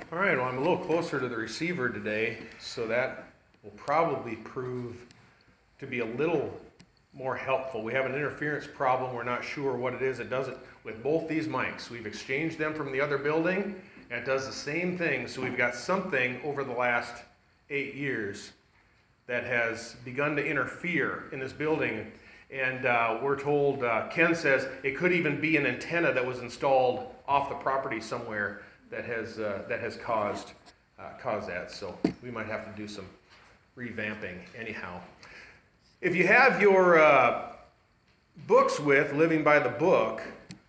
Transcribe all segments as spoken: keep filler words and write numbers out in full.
All right, well, I'm a little closer to the receiver today, so that will probably prove to be a little more helpful. We have an interference problem. We're not sure what it is. It does it with both these mics. We've exchanged them from the other building, and it does the same thing. So we've got something over the last eight years that has begun to interfere in this building. And uh, we're told, uh, Ken says, it could even be an antenna that was installed off the property somewhere that has uh, that has caused uh, caused that. So we might have to do some revamping anyhow. If you have your uh, books with Living by the Book,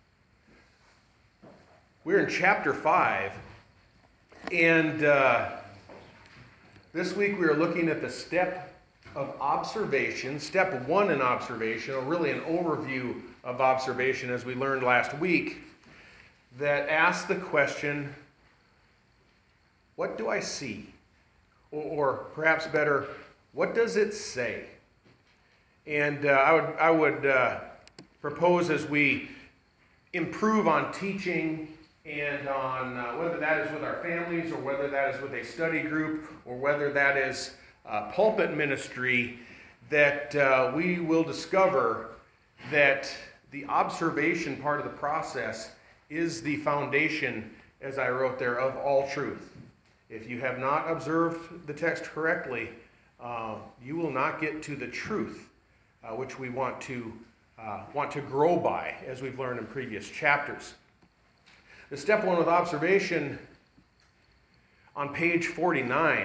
we're in chapter five, and uh, this week we are looking at the step of observation, step one in observation, or really an overview of observation as we learned last week, that asks the question, what do I see? Or, or perhaps better, what does it say? And uh, I would, I would uh, propose as we improve on teaching and on uh, whether that is with our families or whether that is with a study group or whether that is uh, pulpit ministry, that uh, we will discover that the observation part of the process is the foundation, as I wrote there, of all truth. If you have not observed the text correctly, uh, you will not get to the truth, uh, which we want to uh, want to grow by, as we've learned in previous chapters. The step one with observation on page forty-nine,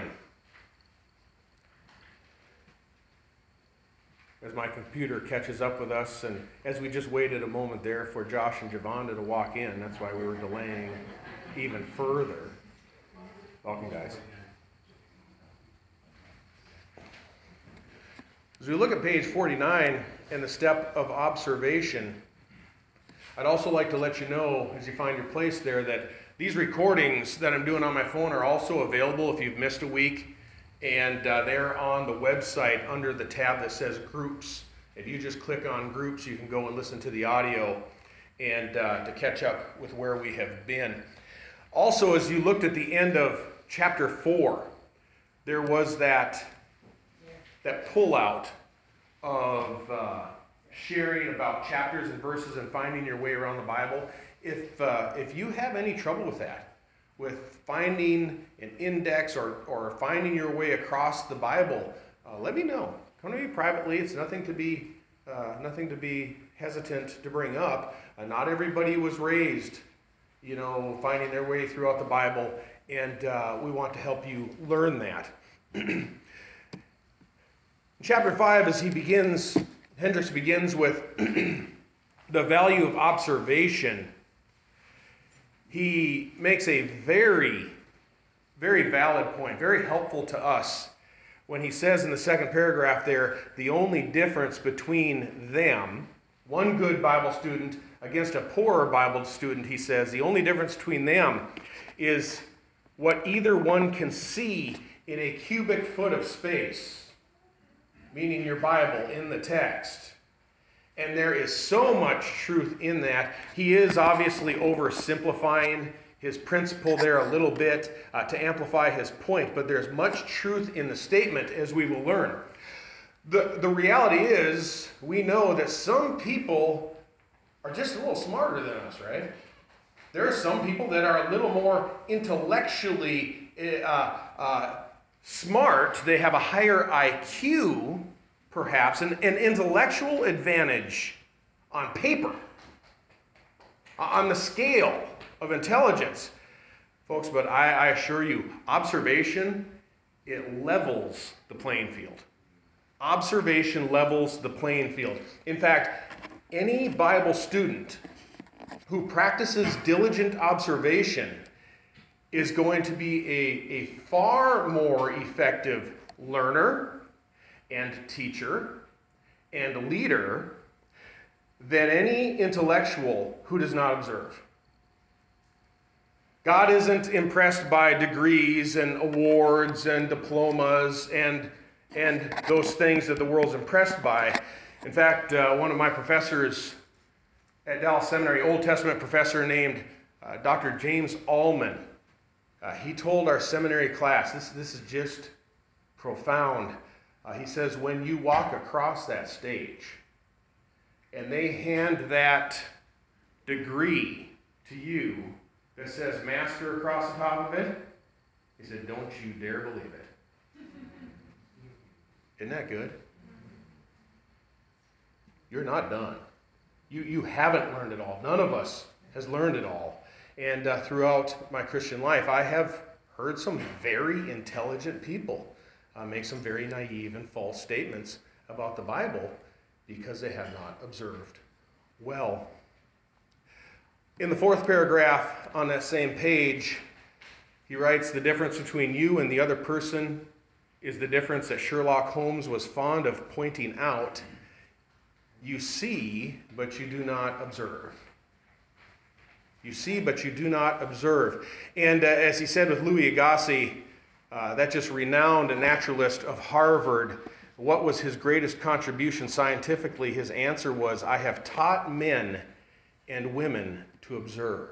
as my computer catches up with us, and as we just waited a moment there for Josh and Javonda to walk in, that's why we were delaying even further. Welcome, guys. As we look at page forty-nine and the step of observation, I'd also like to let you know, as you find your place there, that these recordings that I'm doing on my phone are also available if you've missed a week, and uh, they're on the website under the tab that says Groups. If you just click on Groups, you can go and listen to the audio and uh, to catch up with where we have been. Also, as you looked at the end of chapter four, there was that, that pullout of uh, sharing about chapters and verses and finding your way around the Bible. If, uh, if you have any trouble with that, with finding an index or, or finding your way across the Bible, uh, let me know. Come to me privately. It's nothing to be, uh, nothing to be hesitant to bring up. Uh, not everybody was raised, you know, finding their way throughout the Bible, and uh, we want to help you learn that. In chapter five, as he begins, Hendricks begins with the value of observation. He makes a very, very valid point, very helpful to us, when he says in the second paragraph there, the only difference between them, one good Bible student against a poorer Bible student, he says, the only difference between them is what either one can see in a cubic foot of space, meaning your Bible in the text. And there is so much truth in that. He is obviously oversimplifying his principle there a little bit uh, to amplify his point, but there's much truth in the statement, as we will learn. The, the reality is, we know that some people are just a little smarter than us, right? There are some people that are a little more intellectually uh, uh, smart. They have a higher I Q, perhaps, an, an intellectual advantage on paper, on the scale of intelligence. Folks, but I, I assure you, observation, it levels the playing field. Observation levels the playing field. In fact, any Bible student who practices diligent observation is going to be a, a far more effective learner and teacher and leader than any intellectual who does not observe. God isn't impressed by degrees and awards and diplomas and, and those things that the world's impressed by. In fact, uh, one of my professors at Dallas Seminary, Old Testament professor named uh, Doctor James Allman, Uh, he told our seminary class, this, this is just profound. Uh, he says, when you walk across that stage and they hand that degree to you that says master across the top of it, he said, don't you dare believe it. Isn't that good? You're not done. You, you haven't learned it all. None of us has learned it all. And uh, throughout my Christian life, I have heard some very intelligent people uh, make some very naive and false statements about the Bible because they have not observed well. In the fourth paragraph on that same page, he writes, the difference between you and the other person is the difference that Sherlock Holmes was fond of pointing out. You see, but you do not observe. You see, but you do not observe. And uh, as he said with Louis Agassiz, uh, that just renowned naturalist of Harvard, what was his greatest contribution scientifically? His answer was, I have taught men and women to observe.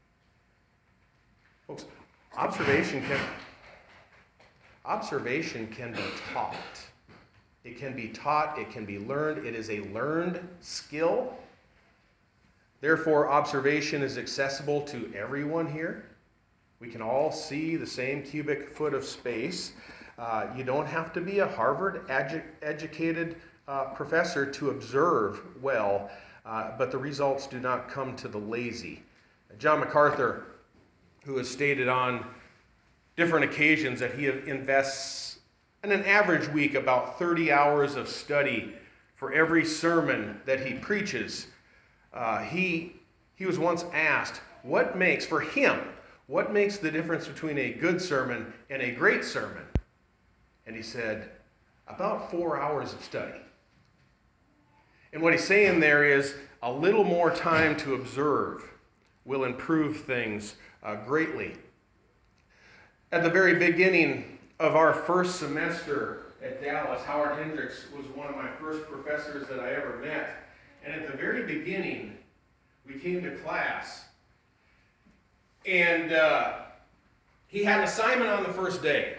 Folks, observation can, observation can be taught. It can be taught, it can be learned. It is a learned skill. Therefore, observation is accessible to everyone here. We can all see the same cubic foot of space. Uh, you don't have to be a Harvard edu- educated uh, professor to observe well, uh, but the results do not come to the lazy. John MacArthur, who has stated on different occasions that he invests in an average week about thirty hours of study for every sermon that he preaches, uh, he, he was once asked, what makes, for him, what makes the difference between a good sermon and a great sermon? And he said, about four hours of study. And what he's saying there is a little more time to observe will improve things uh, greatly. At the very beginning of our first semester at Dallas, Howard Hendricks was one of my first professors that I ever met. And at the very beginning, we came to class, and uh, he had an assignment on the first day.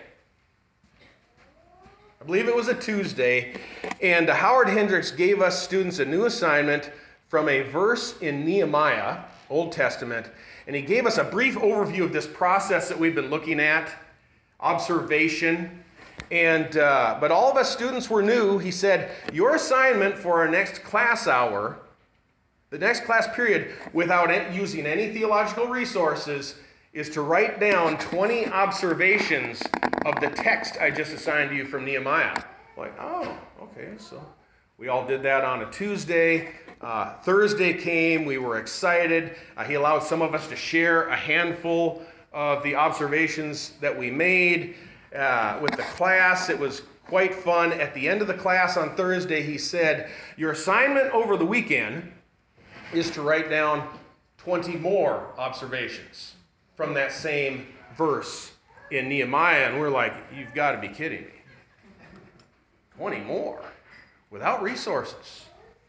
I believe it was a Tuesday, and Howard Hendricks gave us students a new assignment from a verse in Nehemiah, Old Testament, and he gave us a brief overview of this process that we've been looking at, observation, and uh, but all of us students were new. He said, your assignment for our next class hour, the next class period, without using any theological resources, is to write down twenty observations of the text I just assigned to you from Nehemiah. Like, oh, okay, so we all did that on a Tuesday. Uh, Thursday came, we were excited. Uh, he allowed some of us to share a handful of the observations that we made uh, with the class. It was quite fun. At the end of the class on Thursday, he said, your assignment over the weekend is to write down twenty more observations from that same verse in Nehemiah. And we're like, you've got to be kidding me. twenty more without resources.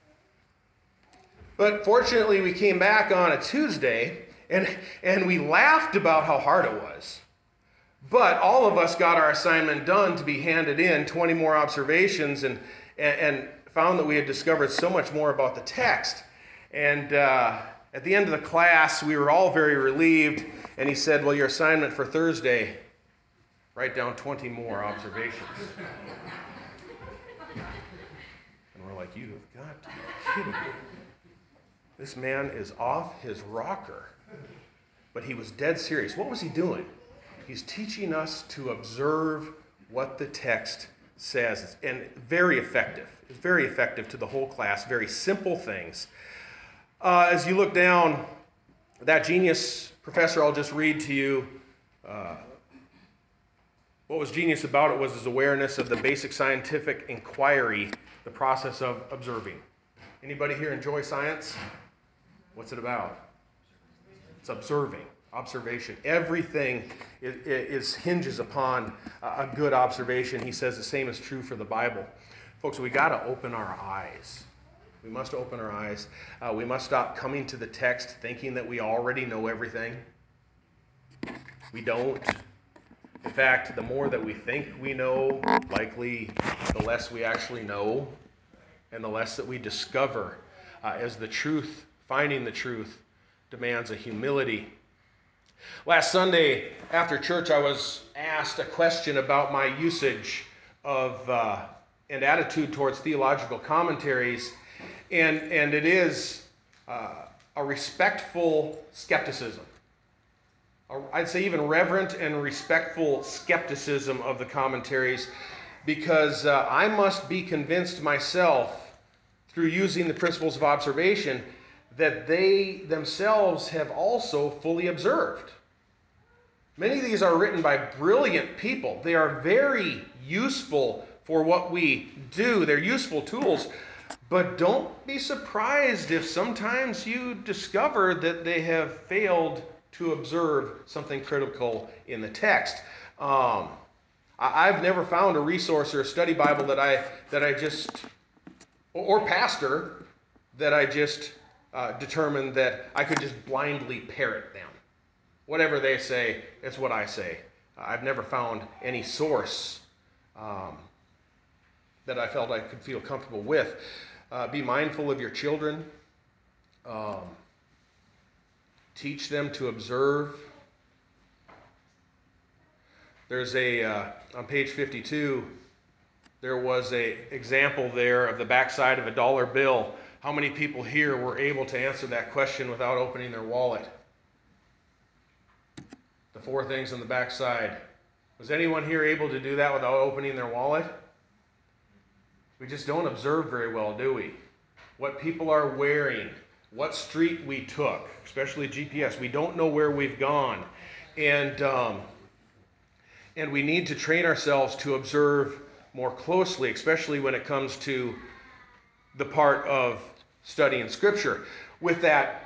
But fortunately, we came back on a Tuesday, and, and we laughed about how hard it was. But all of us got our assignment done to be handed in, twenty more observations, and, and, and found that we had discovered so much more about the text. And uh, at the end of the class, we were all very relieved, and he said, well, your assignment for Thursday, write down twenty more observations. And we're like, you have got to be kidding me. This man is off his rocker. But he was dead serious. What was he doing? He's teaching us to observe what the text says. And very effective. It's very effective to the whole class. Very simple things. Uh, as you look down, that genius professor, I'll just read to you. Uh, what was genius about it was his awareness of the basic scientific inquiry, the process of observing. Anybody here enjoy science? What's it about? It's observing, observation. Everything is, is hinges upon a good observation. He says the same is true for the Bible. Folks, we got to open our eyes. We must open our eyes. Uh, we must stop coming to the text thinking that we already know everything. We don't. In fact, the more that we think we know, likely the less we actually know, and the less that we discover uh, as the truth, finding the truth, demands a humility. Last Sunday after church, I was asked a question about my usage of uh, and attitude towards theological commentaries, and, and it is uh, a respectful skepticism. I'd say even reverent and respectful skepticism of the commentaries, because uh, I must be convinced myself through using the principles of observation that they themselves have also fully observed. Many of these are written by brilliant people. They are very useful for what we do. They're useful tools. But don't be surprised if sometimes you discover that they have failed to observe something critical in the text. Um, I, I've never found a resource or a study Bible that I that I just or, or pastor that I just uh, determined that I could just blindly parrot them. Whatever they say, it's what I say. Uh, I've never found any source um, that I felt I could feel comfortable with. Uh, be mindful of your children. Um, teach them to observe. There's a, uh, on page fifty-two, there was a example there of the backside of a dollar bill. How many people here were able to answer that question without opening their wallet? The four things on the backside. Was anyone here able to do that without opening their wallet? We just don't observe very well, do we? What people are wearing, what street we took, especially G P S. We don't know where we've gone. And, um, and we need to train ourselves to observe more closely, especially when it comes to the part of studying Scripture. With that,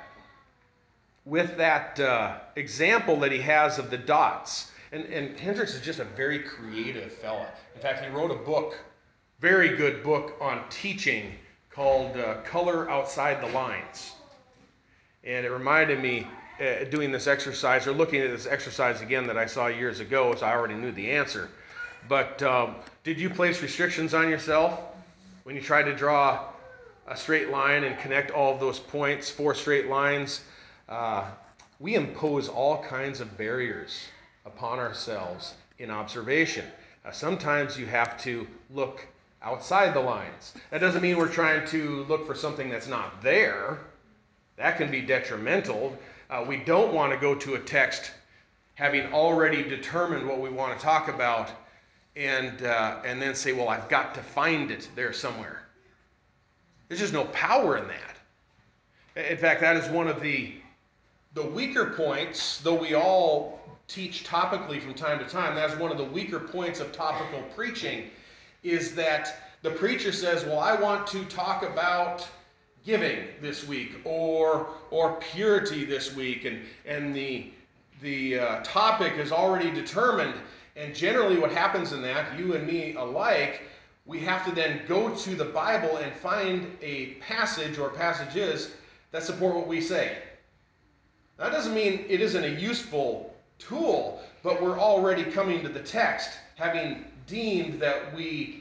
with that uh, example that he has of the dots, and, and Hendricks is just a very creative fella. In fact, he wrote a book, very good book on teaching called uh, Color Outside the Lines. And it reminded me, uh, doing this exercise, or looking at this exercise again that I saw years ago, so I already knew the answer. But um, did you place restrictions on yourself when you tried to draw a straight line and connect all of those points, four straight lines? Uh, we impose all kinds of barriers upon ourselves in observation. Uh, sometimes you have to look outside the lines. That doesn't mean we're trying to look for something that's not there. That can be detrimental. Uh, we don't want to go to a text having already determined what we want to talk about and, uh, and then say, well, I've got to find it there somewhere. There's just no power in that. In fact, that is one of the, the weaker points, though we all teach topically from time to time, that's one of the weaker points of topical preaching, is that the preacher says, well, I want to talk about giving this week, or or purity this week, and and the the uh, topic is already determined. And generally what happens in that, you and me alike, we have to then go to the Bible and find a passage or passages that support what we say. That doesn't mean it isn't a useful tool, but we're already coming to the text having deemed that we,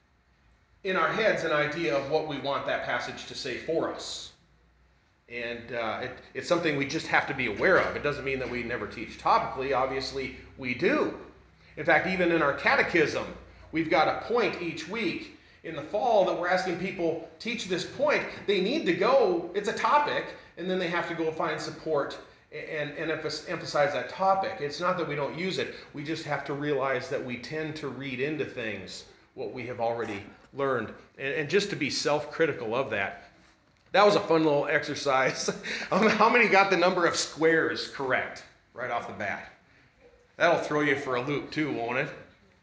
in our heads, an idea of what we want that passage to say for us. And uh, it, it's something we just have to be aware of. It doesn't mean that we never teach topically. Obviously, we do. In fact, even in our catechism, we've got a point each week in the fall that we're asking people, teach this point. They need to go, it's a topic, and then they have to go find support and, and emphasize that topic. It's not that we don't use it. We just have to realize that we tend to read into things what we have already learned. And, and just to be self-critical of that. That was a fun little exercise. How many got the number of squares correct right off the bat? That'll throw you for a loop too, won't it?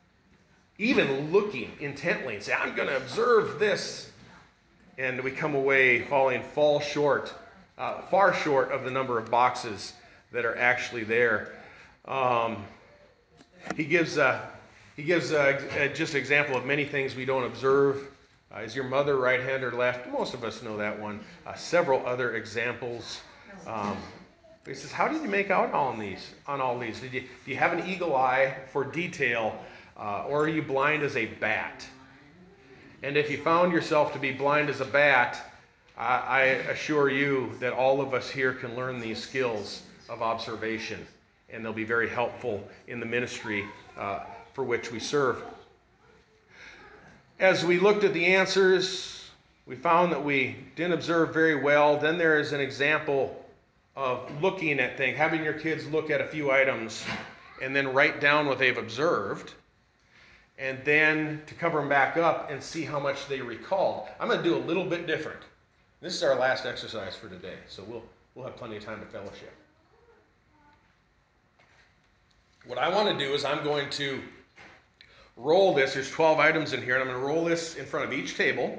Even looking intently and say, I'm going to observe this. And we come away falling fall short, uh, far short of the number of boxes that are actually there. Um, he gives, uh, he gives uh, just an example of many things we don't observe. Uh, is your mother right hand or left? Most of us know that one. Uh, several other examples. Um, He says, how did you make out on these? On all these, did you do you have an eagle eye for detail, uh, or are you blind as a bat? And if you found yourself to be blind as a bat, I, I assure you that all of us here can learn these skills of observation, and they'll be very helpful in the ministry uh, for which we serve. As we looked at the answers, we found that we didn't observe very well. Then there is an example of looking at things, having your kids look at a few items and then write down what they've observed, and then to cover them back up and see how much they recalled. I'm going to do a little bit different. This is our last exercise for today, so we'll, we'll have plenty of time to fellowship. What I want to do is I'm going to roll this. There's twelve items in here, and I'm going to roll this in front of each table.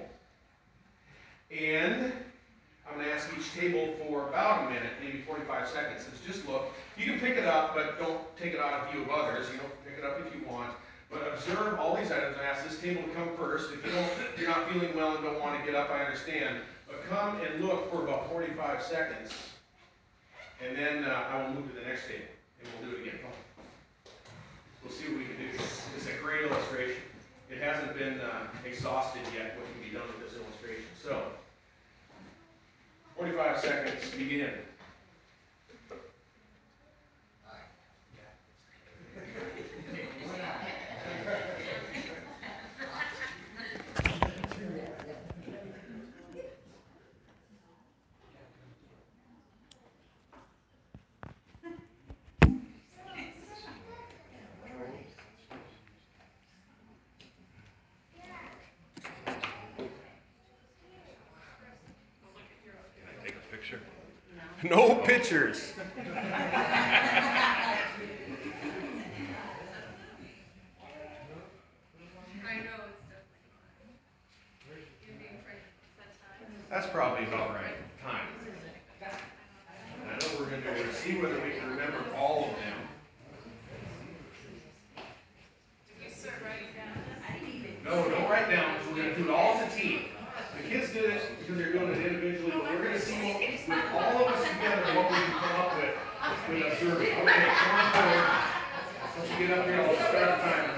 And I'm going to ask each table for about a minute, maybe forty-five seconds. It's just look. You can pick it up, but don't take it out of view of others. You know, pick it up if you want. But observe all these items. I ask this table to come first. If you don't, if you're not feeling well and don't want to get up, I understand. But come and look for about forty-five seconds. And then uh, I will move to the next table, and we'll do it again. We'll see what we can do. It's a great illustration. It hasn't been uh, exhausted yet what can be done with this illustration. So, forty-five seconds, begin. No pictures. That's probably about right. Time. And I know what we're going to do. We're going to see whether we can remember all of them. No, don't write down. We're going to do it all as a team. The kids did it because they're doing it individually, but we're going to see what, with all of us together what we can come up with with observing. Okay, come on forward. Once you get up here, I'll start a timer.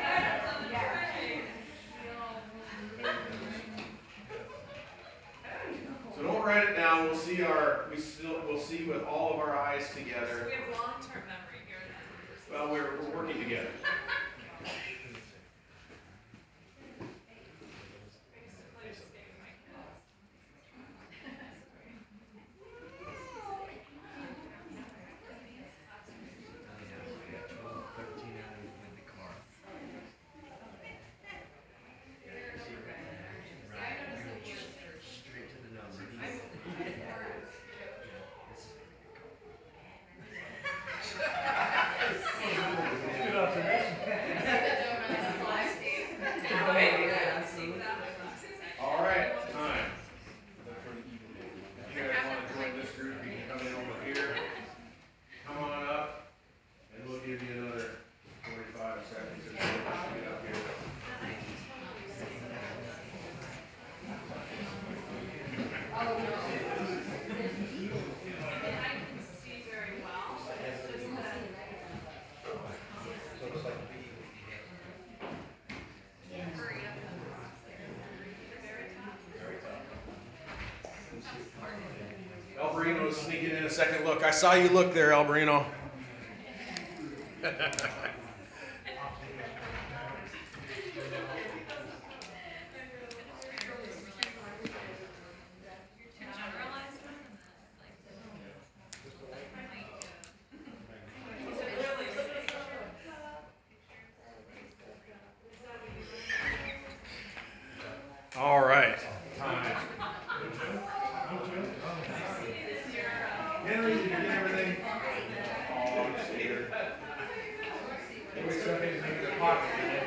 So don't write it down. We'll see our we still we'll see with all of our eyes together. So we have long-term memory here then. Well, we're we're working together. Basically just gave my kids. All right, time. If you guys want to join this group, you can come in over here. Come on up, and we'll give you another forty-five seconds or so to get up here. I can see very well. It's just that hurry up and process. The very top. Alberino's sneaking in a second look. I saw you look there, Alberino. All right. Time. Henry, did you get everything? Oh, I'm scared. Everybody stuff anything in their pocket, did they?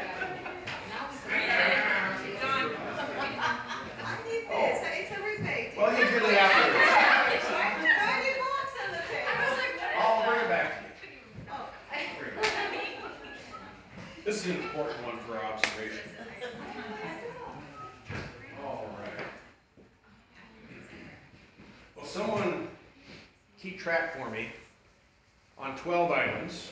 I need this. It's a rebate. Well, you get it afterwards. thirty bucks on the table. I'll bring it back to you. Oh. Bring it back. This is an important one for our observation. All right. Well, someone keep track for me on twelve items.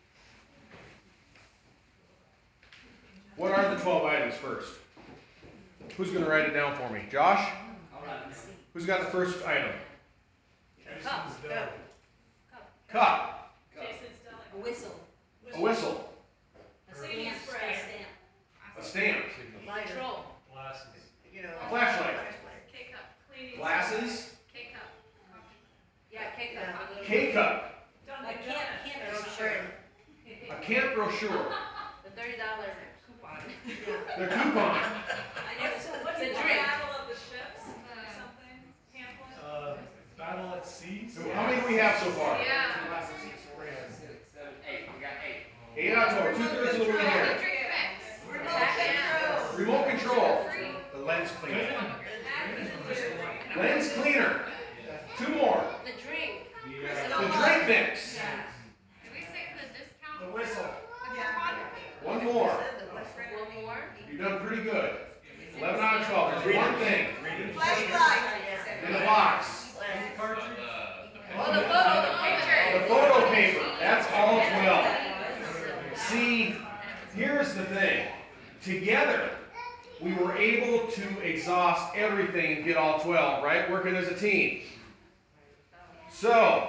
What are the twelve items first? Who's going to write it down for me? Josh? I'll write it down. Who's got the first item? Cup. Cup. Cup. Jason's deli. A whistle. A whistle. A stamp. Spray. A stamp. Lighter. Control. Glasses. You know. A flashlight. K-cup. Cleaning. Glasses. K-cup. Yeah, K-cup. K-cup. A camp, camp brochure. A camp brochure. The thirty dollar coupon. The coupon. I know, What's, it's what's a the drink. Battle of the Ships or something? Pamphlet? Uh, Battle at Sea. So how many do we have so far? Yeah. Six, seven, eight. We got eight. Eight out of twelve. Two thirds of the way there. Electric fix. Remote control. Remote control. Free. The lens cleaner. Active cleaner. Lens cleaner. Two more. The drink. The drink mix. Did we say the discount? The whistle. The coupon? One more. One more. You've done pretty good. Eleven out of twelve. There's one thing Flashlight. in the box. Oh, the photo, the picture. The photo paper. That's all twelve. See, here's the thing. Together, we were able to exhaust everything and get all twelve, right? Working as a team. So,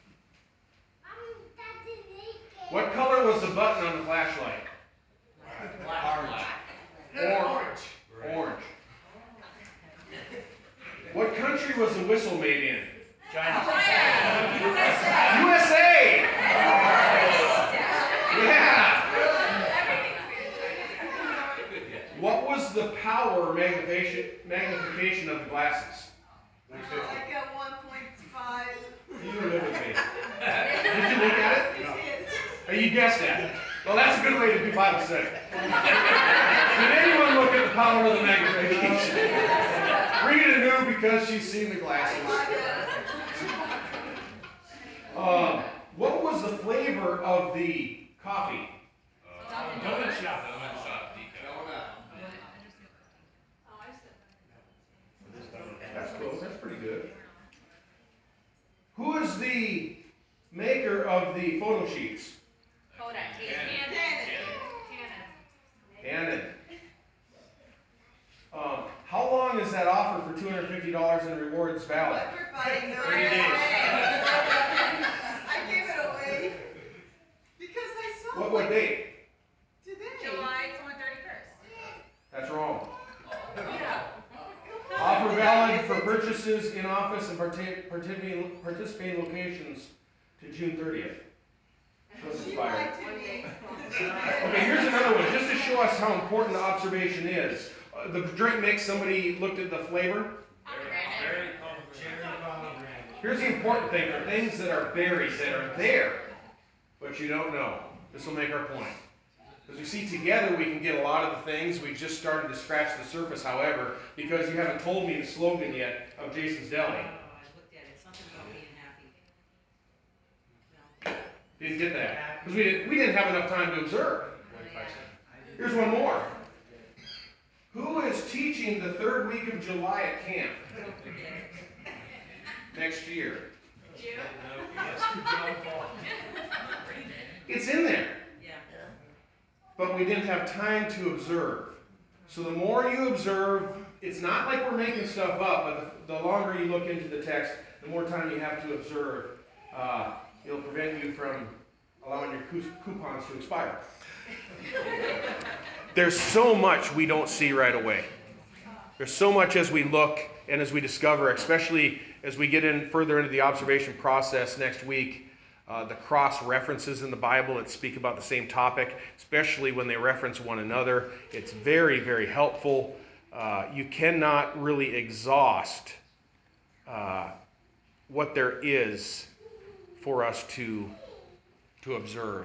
what color was the button on the flashlight? Orange. Orange. Orange. What country was the whistle made in? China. U S A! Yeah! What was the power or magnification, magnification of the glasses? Like a one point five. You live with me. Did you look at it? Oh, you guessed that. Well, that's a good way to do Bible study. Did anyone look at the power of the magnification? Rita knew because she's seen the glasses. Um, what was the flavor of the coffee? Donut shop. That's close. That's pretty good. Who is the maker of the photo sheets? Kodak. Cannon. Canon. Um, how long is that offer for two hundred fifty dollars in rewards valid? Everybody knows. thirty days. I gave it away because I saw What, it what date? today. July thirty-first. That's wrong. Yeah. Offer valid for purchases in office and parti- participating, participating locations to June thirtieth. So it's She expired. lied to me. Okay, here's another one, just to show us how important the observation is. Uh, the drink mix, somebody looked at the flavor. Very pomegranate. Cherry pomegranate. Here's the important thing, the things that are berries that are there, but you don't know. This will make our point. Because you see, together we can get a lot of the things. We've just started to scratch the surface, however, because you haven't told me the slogan yet of Jason's Deli. Oh, I looked at it, something about being happy. No. Didn't get that. Because we didn't, we didn't have enough time to observe. Here's one more. Who is teaching the third week of July at camp Don't forget it. next year? June? It's in there. Yeah. But we didn't have time to observe. So the more you observe, it's not like we're making stuff up, but the, the longer you look into the text, the more time you have to observe. Uh, it'll prevent you from allowing your cou- coupons to expire. There's so much we don't see right away. There's so much as we look and as we discover, especially as we get in further into the observation process next week. Uh, the cross references in the Bible that speak about the same topic, especially when they reference one another. It's very, very helpful. Uh, you cannot really exhaust uh, what there is for us to, to observe.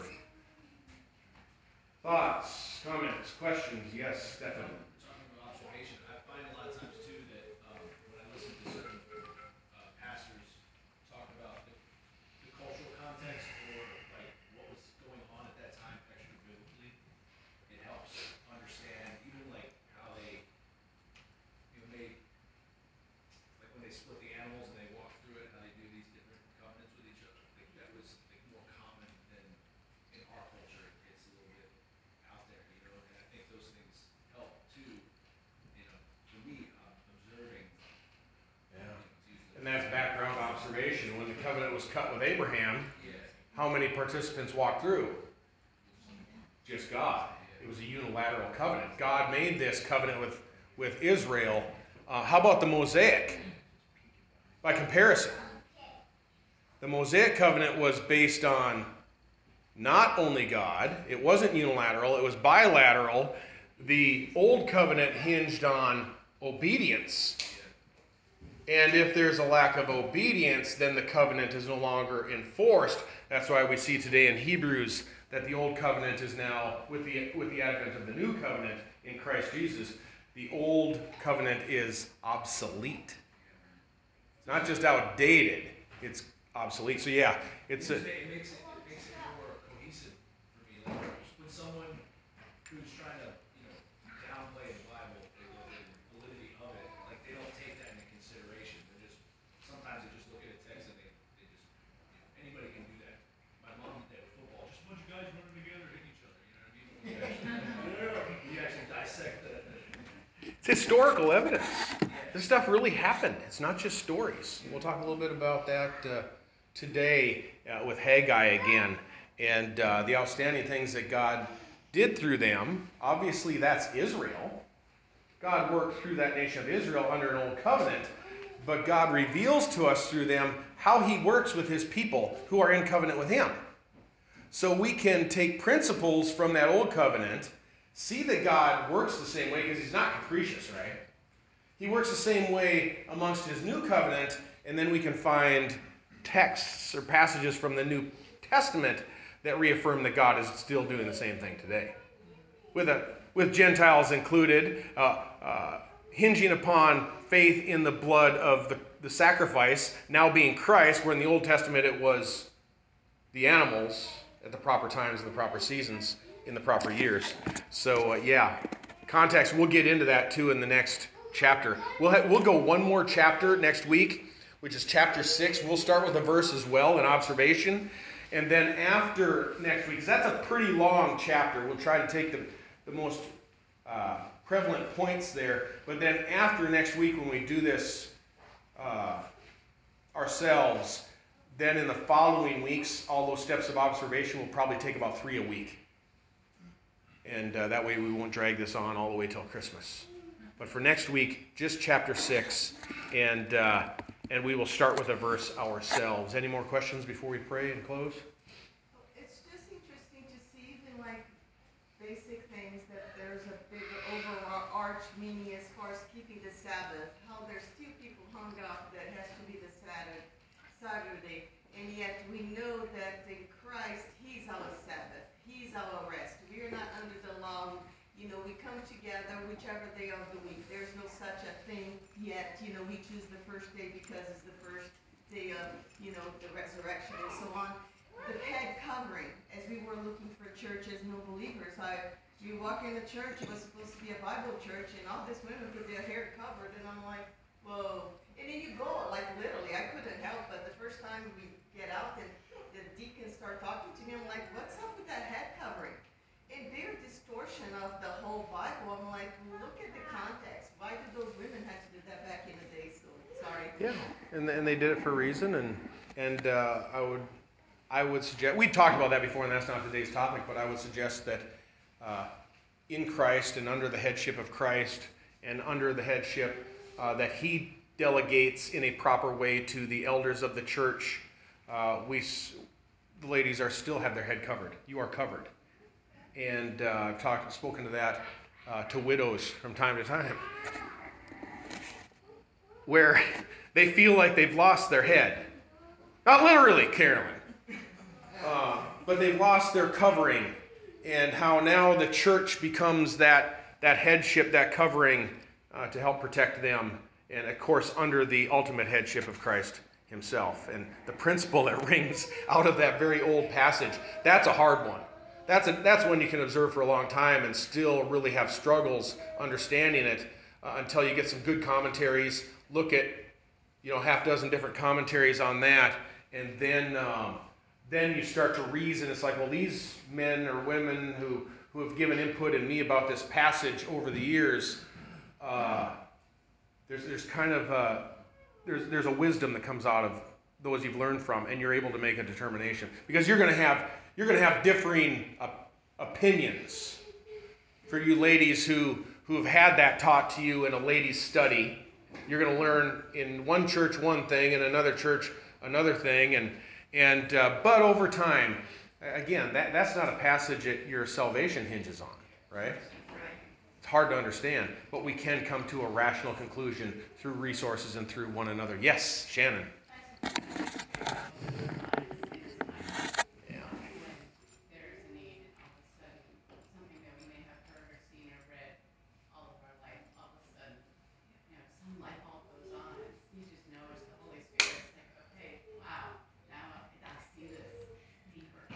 Thoughts, comments, questions? Yes, Stefan. Talking about observation, I find a lot of times too that um, when I listen to certain uh, pastors talk about the, the cultural context or like what was going on at that time extra biblically, it helps understand even like how they, you know, made like when they split the animals and they walk through it, how they do these different covenants was cut with Abraham, how many participants walked through? Just God. It was a unilateral covenant. God made this covenant with, with Israel. Uh, how about the Mosaic? By comparison, the Mosaic covenant was based on not only God, it wasn't unilateral, it was bilateral. The old covenant hinged on obedience. And if there's a lack of obedience, then the covenant is no longer enforced. That's why we see today in Hebrews that the old covenant is now, with the, with the advent of the new covenant in Christ Jesus, the old covenant is obsolete. It's not just outdated, it's obsolete. So yeah, it's a... It makes it, it makes it more cohesive for me. Like, when someone who's trying to, you know, downplay the Bible, the, the validity of it, like, they don't take that into consideration. They're just, sometimes they just look at a text and they, they just, you know, anybody can do that. My mom did that with football. Just a bunch of guys running together hitting each other, you know what I mean? When you actually, you actually dissect the, the It's historical evidence. This stuff really happened. It's not just stories. We'll talk a little bit about that uh, today uh, with Haggai again, and uh, the outstanding things that God did through them. Obviously, that's Israel. God worked through that nation of Israel under an old covenant, but God reveals to us through them how he works with his people who are in covenant with him. So we can take principles from that old covenant, see that God works the same way, because he's not capricious, right? He works the same way amongst his new covenant, and then we can find texts or passages from the New Testament that reaffirm that God is still doing the same thing today. With, a, with Gentiles included, uh, uh, hinging upon faith in the blood of the, the sacrifice, now being Christ, where in the Old Testament it was the animals at the proper times and the proper seasons in the proper years. So, uh, yeah, context, we'll get into that too in the next chapter. We'll, ha- we'll go one more chapter next week, which is chapter six. We'll start with a verse as well, an observation. And then after next week, because that's a pretty long chapter, we'll try to take the, the most uh, prevalent points there. But then after next week, when we do this uh, ourselves, then in the following weeks, all those steps of observation will probably take about three a week. And uh, that way we won't drag this on all the way till Christmas. But for next week, just chapter six, and uh, and we will start with a verse ourselves. Any more questions before we pray and close? It's just interesting to see even like basic things that there's a big overarch meaning as far as keeping the Sabbath, how there's still people hung up that has to be the Sabbath, Saturday, and yet we know that in Christ, he's our Sabbath, he's our rest. We are not under the law. You know, we come together whichever day of the week. There's no such a thing yet. You know, we choose the first day because it's the first day of, you know, the resurrection and so on. The head covering, as we were looking for church as no believers, I you walk in the church, it was supposed to be a Bible church, and all these women put their hair covered, and I'm like, whoa. And then you go, like literally, I couldn't help but the first time we get out and the deacons start talking to me, I'm like, what's up with that head covering? And their distortion of the whole Bible, I'm like, look at the context. Why did those women have to do that back in the day? So sorry. Yeah, and and they did it for a reason, and and uh, I would I would suggest, we talked about that before, and that's not today's topic, but I would suggest that uh, in Christ and under the headship of Christ and under the headship uh, that he delegates in a proper way to the elders of the church, uh, we the ladies are still have their head covered. You are covered. And uh, I've talked, spoken to that uh, to widows from time to time, where they feel like they've lost their head. Not literally, Carolyn, uh, but they've lost their covering, and how now the church becomes that, that headship, that covering uh, to help protect them, and of course under the ultimate headship of Christ himself. And the principle that rings out of that very old passage, that's a hard one. That's, a, that's one you can observe for a long time and still really have struggles understanding it uh, until you get some good commentaries, look at, you know, half dozen different commentaries on that, and then um, then you start to reason. It's like, well, these men or women who, who have given input in me about this passage over the years, uh, there's there's kind of a, there's there's a wisdom that comes out of those you've learned from, and you're able to make a determination. Because you're going to have you're going to have differing uh, opinions. For you ladies who who have had that taught to you in a ladies' study, you're going to learn in one church one thing, in another church another thing, and and uh, but over time, again, that that's not a passage that your salvation hinges on, right? It's hard to understand, but we can come to a rational conclusion through resources and through one another. Yes, Shannon. Yeah. When there's a need and all of a sudden, something that we may have heard or seen or read all of our life, all of a sudden, you know, some light bulb goes on. It's, you just know it's the Holy Spirit. It's like, okay, wow, now I, I see this deeper.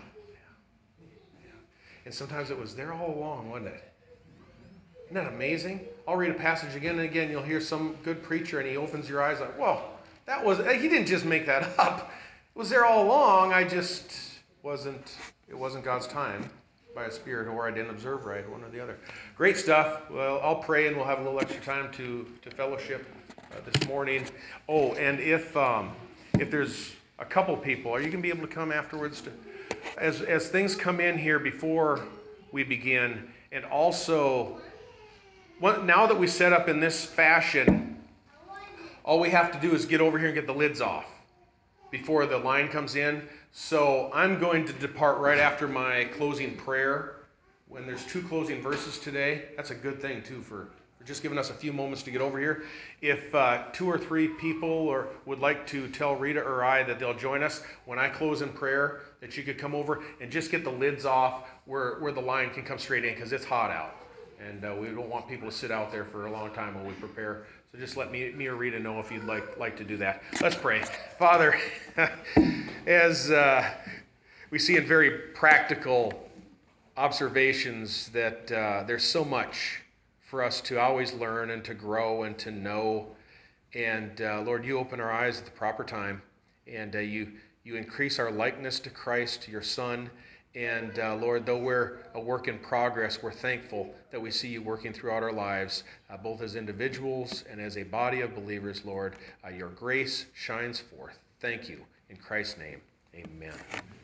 And sometimes it was there all along, wasn't it? Isn't that amazing? I'll read a passage again and again. You'll hear some good preacher and he opens your eyes like, whoa, that was, he didn't just make that up. It was there all along. I just wasn't, it wasn't God's time by a spirit, or I didn't observe right, one or the other. Great stuff. Well, I'll pray and we'll have a little extra time to, to fellowship uh, this morning. Oh, and if, um, if there's a couple people, are you going to be able to come afterwards to, as, as things come in here before we begin, and also, now that we set up in this fashion, all we have to do is get over here and get the lids off before the line comes in. So I'm going to depart right after my closing prayer. When there's two closing verses today, that's a good thing too for, for just giving us a few moments to get over here. If uh, two or three people or would like to tell Rita or I that they'll join us when I close in prayer, that you could come over and just get the lids off where, where the line can come straight in, because it's hot out. And uh, we don't want people to sit out there for a long time while we prepare. So just let me, me or Rita know if you'd like, like to do that. Let's pray. Father, as uh, we see in very practical observations that uh, there's so much for us to always learn and to grow and to know. And uh, Lord, you open our eyes at the proper time, and uh, you, you increase our likeness to Christ, your Son. And uh, Lord, though we're a work in progress, we're thankful that we see you working throughout our lives, uh, both as individuals and as a body of believers, Lord. Uh, your grace shines forth. Thank you. In Christ's name, amen.